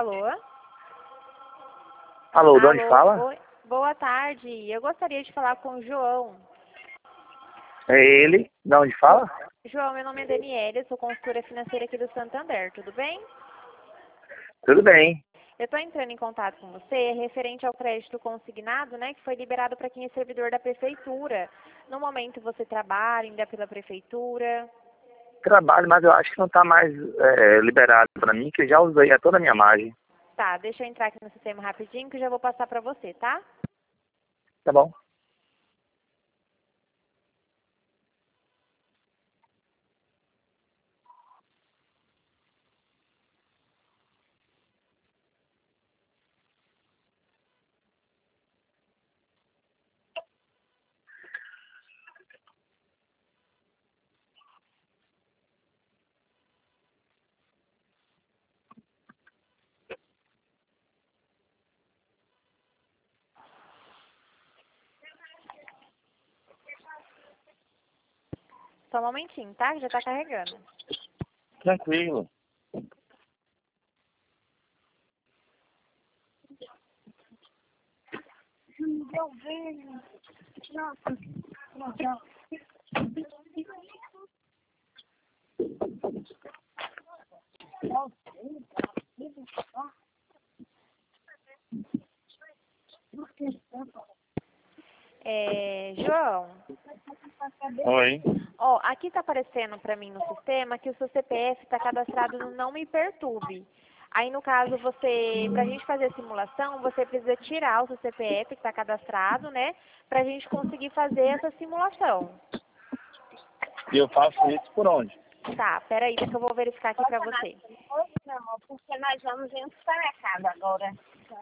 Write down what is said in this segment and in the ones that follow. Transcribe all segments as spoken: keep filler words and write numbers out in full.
Alô? Alô, de onde Alô, fala? oi. Boa tarde. Eu gostaria de falar com o João. É ele. De onde fala? João, meu nome é Daniela, eu sou consultora financeira aqui do Santander, tudo bem? Tudo bem. Eu estou entrando em contato com você referente ao crédito consignado, né, que foi liberado para quem é servidor da prefeitura. No momento você trabalha ainda pela prefeitura? Trabalho, mas eu acho que não está mais é, liberado para mim, que eu já usei a toda a minha margem. Tá, deixa eu entrar aqui no sistema rapidinho que eu já vou passar para você, tá? Tá bom? Só um momentinho, tá? Já tá carregando. Tranquilo. É, João, Oi. ó, aqui tá aparecendo para mim no sistema que o seu C P F está cadastrado no Não Me Perturbe. Aí, no caso, você, pra gente fazer a simulação, você precisa tirar o seu C P F que está cadastrado, né? Pra gente conseguir fazer essa simulação. E eu faço isso por onde? Tá, peraí, deixa eu vou verificar aqui pra você. Não, porque nós vamos em um supermercado agora.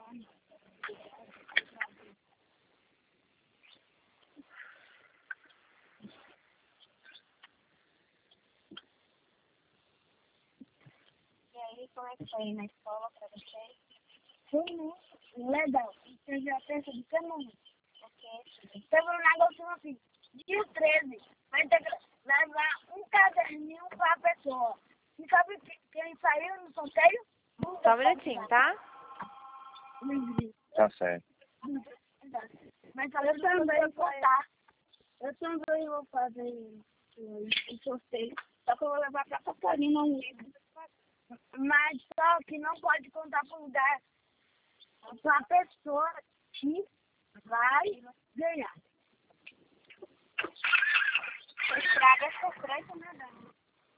E aí, como é que foi na escola pra vocês? Sim, legal. Você já pensa de que momento? Ok. Teve um negócio assim, dia treze, vai ter que levar um caderninho pra pessoa. E sabe quem saiu no sorteio? Só um minutinho, tá? Tá certo. Mas eu também vou contar. Eu também vou fazer o sorteio. Só que eu vou levar pra Catarina um livro. Mas só que não pode contar pro lugar pra pessoa que vai ganhar. Estraga a surpresa, né, Dani?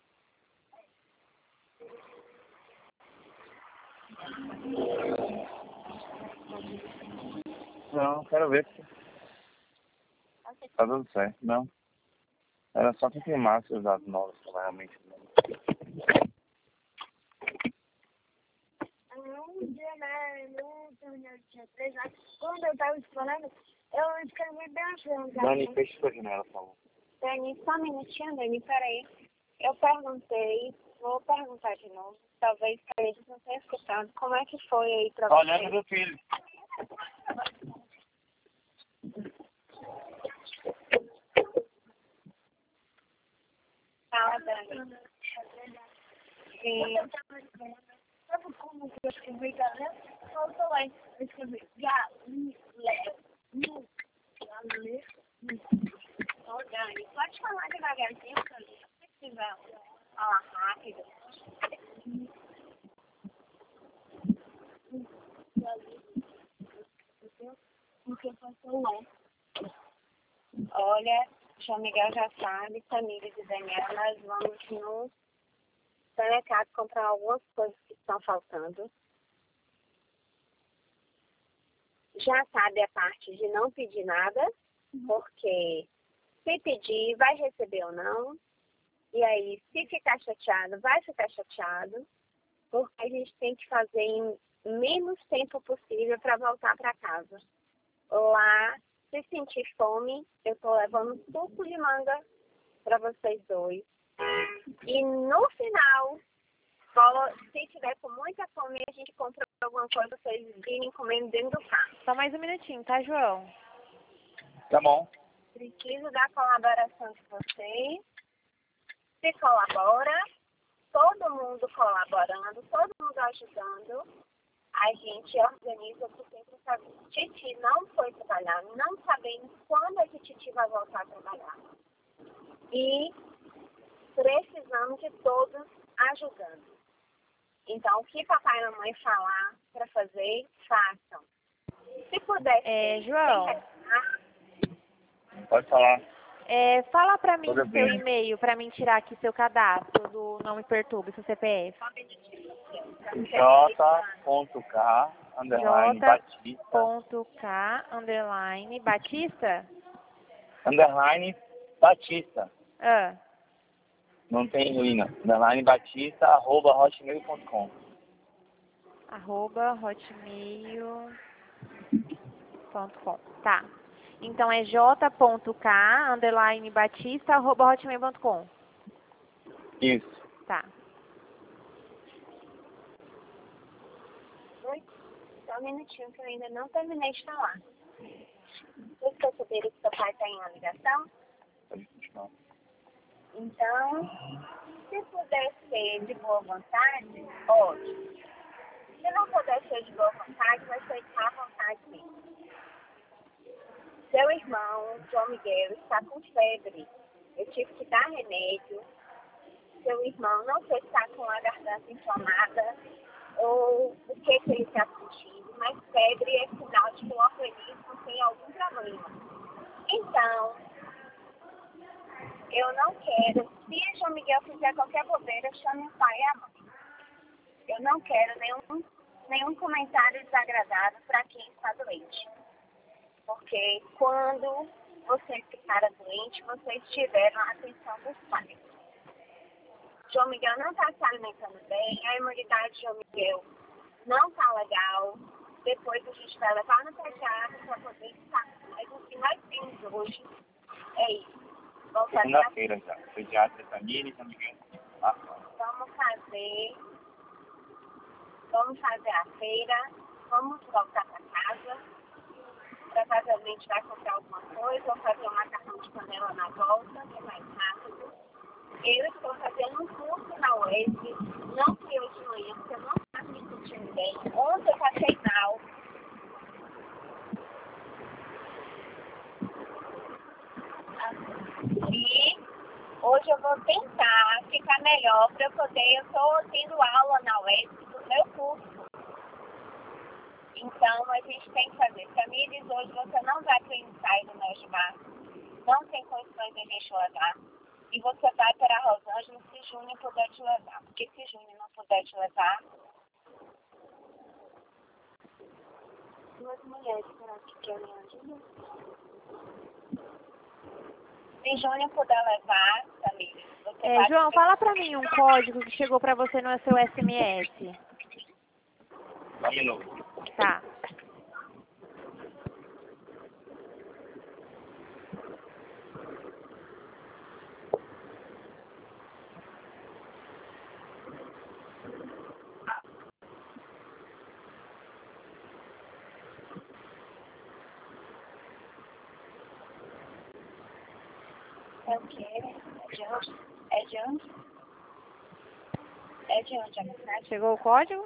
Não, quero ver se tá tudo certo. Não. Era só confirmar se os dados novos estão realmente. Um dia, né, no torneio de dia três anos, quando eu tava escolhendo, eu escrevi bem assim. Dani, fecha sua janela, por favor. Dani, só um minutinho, Dani, peraí. Eu perguntei, vou perguntar de novo. Talvez a gente não tenha escutado. Como é que foi aí pra você? Olhando meu filho. Fala, Dani. Sim. Sabe como que eu escrevi galera? Faltou lá. Eu escrevi galera. Galera. Ô, Dani, pode falar devagarzinho pra mim. Se quiser falar rápido. Porque passou lá. Olha, João Miguel já sabe, Tamires e Daniela, nós vamos no supermercado comprar algumas coisas que estão faltando. Já sabe a parte de não pedir nada, porque se pedir, vai receber ou não. E aí, se ficar chateado, vai ficar chateado, porque a gente tem que fazer em menos tempo possível para voltar para casa. Lá, se sentir fome, eu tô levando suco de manga para vocês dois. E no final, se tiver com muita fome, a gente compra alguma coisa, vocês virem comendo dentro do carro. Só mais um minutinho, tá, João? Tá bom. Preciso da colaboração de vocês. Se colabora, todo mundo colaborando, todo mundo ajudando. a gente organiza porque Titi não foi trabalhar, não sabemos quando é que Titi vai voltar a trabalhar. E precisamos de todos ajudando. Então, o que papai e mamãe falar para fazer, façam. Se puder, É, João, Pode falar. é, fala pra mim Tudo o seu bem. e-mail pra mim tirar aqui seu cadastro do Não Me Perturbe, seu C P F. J.K underline Batista J.K underline Batista? underline Batista. Ah, Não tem ruína. Underline Batista arroba hotmail ponto com. arroba hotmail ponto com. Tá. Então é j.k underline Batista arroba hotmail ponto com. Isso. Tá. Oi? Só um minutinho que eu ainda não terminei de falar. Vocês perceberam que seu pai está em uma ligação? Pode continuar. Então, se puder ser de boa vontade, ótimo. Se não puder ser de boa vontade, vai ser à vontade mesmo. Seu irmão, João Miguel, está com febre. Eu tive que dar remédio. Seu irmão não sei se está com a garganta inflamada ou o que, que ele está sentindo, mas febre é sinal de que o organismo tem algum problema. Então, eu não quero, se João Miguel fizer qualquer bobeira, chame o pai e a mãe. Eu não quero nenhum, nenhum comentário desagradável para quem está doente. Porque quando você ficar doente, vocês tiveram a atenção dos pais. João Miguel não está se alimentando bem, a imunidade de João Miguel não está legal. Depois a gente vai levar no pediatra para poder estar. Mas o que nós temos hoje é isso. Vamos fazer, Segunda-feira já. Pediatra Camille, São Miguel. Ah, vamos fazer, vamos fazer a feira, vamos voltar para casa. Provavelmente vai comprar alguma coisa ou fazer um macarrão de panela na volta, que é mais rápido. Eu estou fazendo um curso na U E S, não fui hoje de manhã, porque eu não estava me sentindo bem. Ontem eu passei mal. E hoje eu vou tentar ficar melhor para eu poder. Eu estou tendo aula na U E S do meu curso. Então a gente tem que fazer. Camille, hoje você não vai para o ensaio do meu Gilmar. Não tem condições de a gente levar. E você vai para a Rosângela se Júnior puder te levar. Porque se Júnior não puder te levar, duas mulheres que querem ajuda. Se Júnior puder levar, Camille, você É, vai... João, fala pra mim um código que chegou pra você no seu S M S. só um minuto. Tá. É o quê? É de onde? É de onde? É de onde a mensagem? Chegou o código?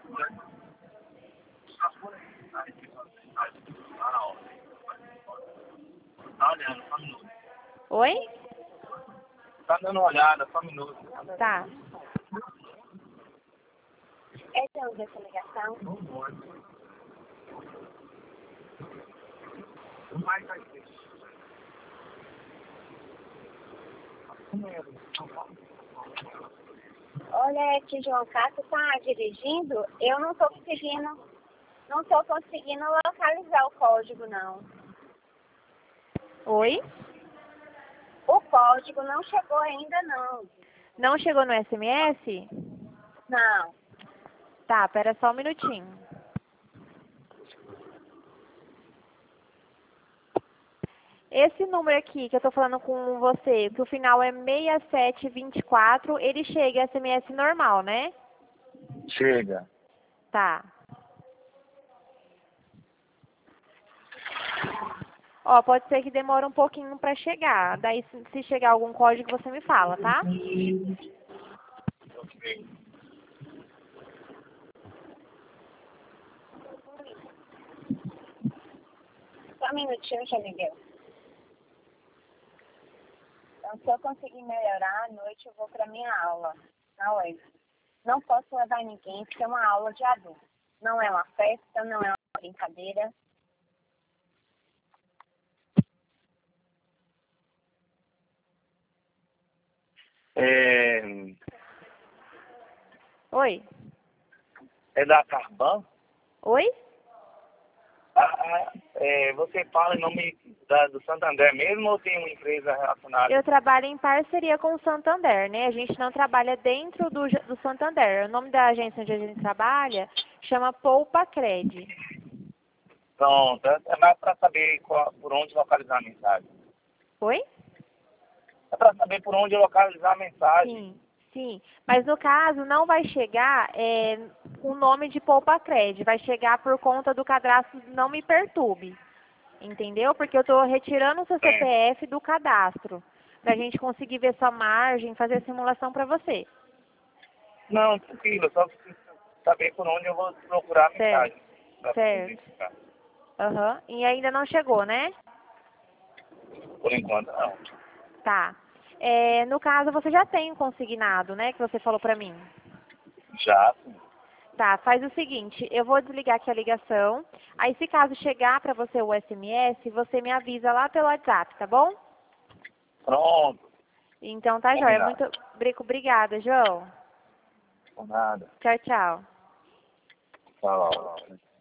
Tá olhando, só um minuto. Oi? Tá dando uma olhada, só um minuto. Tá. É de onde essa ligação? Olha, que João Castro tá dirigindo, eu não tô conseguindo, não tô conseguindo localizar o código, não. Oi? O código não chegou ainda, não. Não chegou no S M S? Não. Tá, pera só um minutinho. Esse número aqui que eu tô falando com você, que o final é seis sete dois quatro, ele chega S M S normal, né? Chega. Tá. Ó, pode ser que demore um pouquinho pra chegar. Daí, se, se chegar algum código, você me fala, tá? Ok. um minutinho que me deu. Então, se eu conseguir melhorar, à noite eu vou para minha aula na U E F. Não posso levar ninguém, porque é uma aula de adulto. Não é uma festa, não é uma brincadeira. É, Oi? é da Carban? Oi? Ah, é, você fala em nome da, do Santander mesmo ou tem uma empresa relacionada? Eu trabalho em parceria com o Santander, né? A gente não trabalha dentro do, do Santander. O nome da agência onde a gente trabalha chama Poupa Cred. Pronto, é mais para saber qual, por onde localizar a mensagem. Oi? É para saber por onde localizar a mensagem. Sim, sim. Mas no caso não vai chegar é, o nome de Poupa Cred. Vai chegar por conta do cadastro Não Me Perturbe. Entendeu? Porque eu estou retirando o seu C P F do cadastro. Para a gente conseguir ver sua margem, fazer a simulação para você. Não, tranquilo, eu só preciso saber por onde eu vou procurar a Certo, mensagem. Pra certo. identificar. Aham. E ainda não chegou, né? Por enquanto, não. Tá. É, no caso, você já tem um consignado, né? Que você falou pra mim. Já, sim. Tá, faz o seguinte, eu vou desligar aqui a ligação. Aí, se caso chegar pra você o S M S, você me avisa lá pelo WhatsApp, tá bom? Pronto. Então, tá, joia. Combinado. Muito bri- obrigada, João. Por nada. Tchau, tchau. Tchau.